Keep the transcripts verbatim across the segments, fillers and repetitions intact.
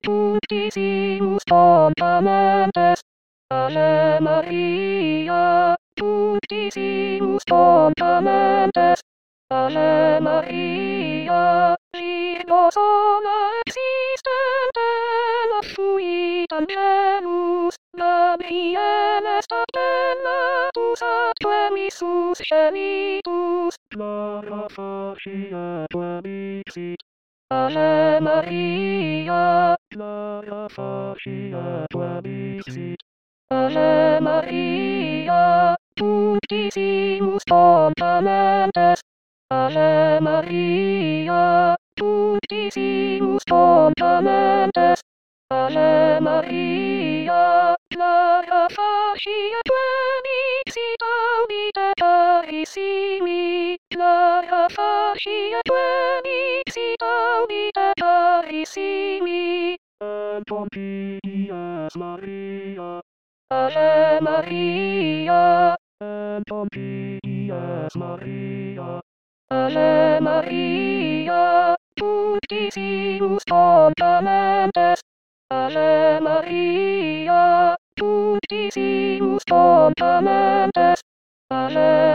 Punctisimus Fontamentes, Ave Maria, Punctisimus Fontamentes, Ave Maria, Virgo sola existentem, fuit angelus, Gabriele statellatus atque missus genitus, Clara facie tuebixit. Ave Maria, Clara facie tuebixit. Ave Maria, Punctisimus Fontamentes, Ave Maria, Punctisimus Fontamentes, Ave Maria, Clara facie tuebixit audite carissimi, Clara facie tuebixit audite carissimi, et Pompidies Maria, Ave Maria, et Pompidies Maria, Ave Maria, Punctisimus Fontamentes, Ave Maria, Punctisimus Fontamentes, Ave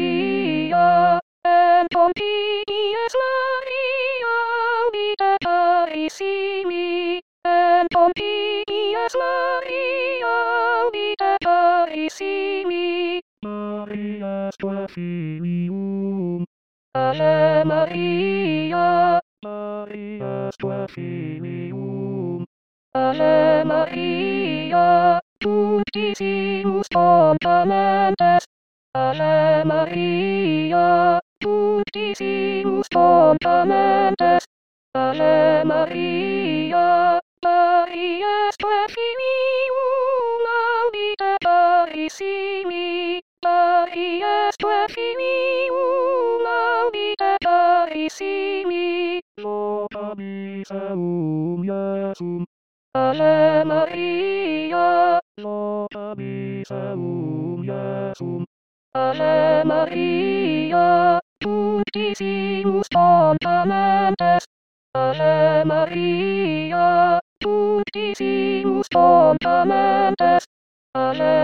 Maria, et Pompidies Maria, audite carissimi, et Pompidies Maria, audite carissimi, Maria est filium. Ave Maria, Maria est filium. Ave Maria, Punctisimus Fontamentes, Ave Maria, Punctisimus Fontamentes, Ave Maria, Maria est filium, audite carissimi, Maria est filium, audite carissimi, vocamis eum Iesum. Ave Maria, vocamis eum Iesum. Ave Maria, Punctisimus Fontamentes, Ave Maria, Punctisimus Fontamentes, Ave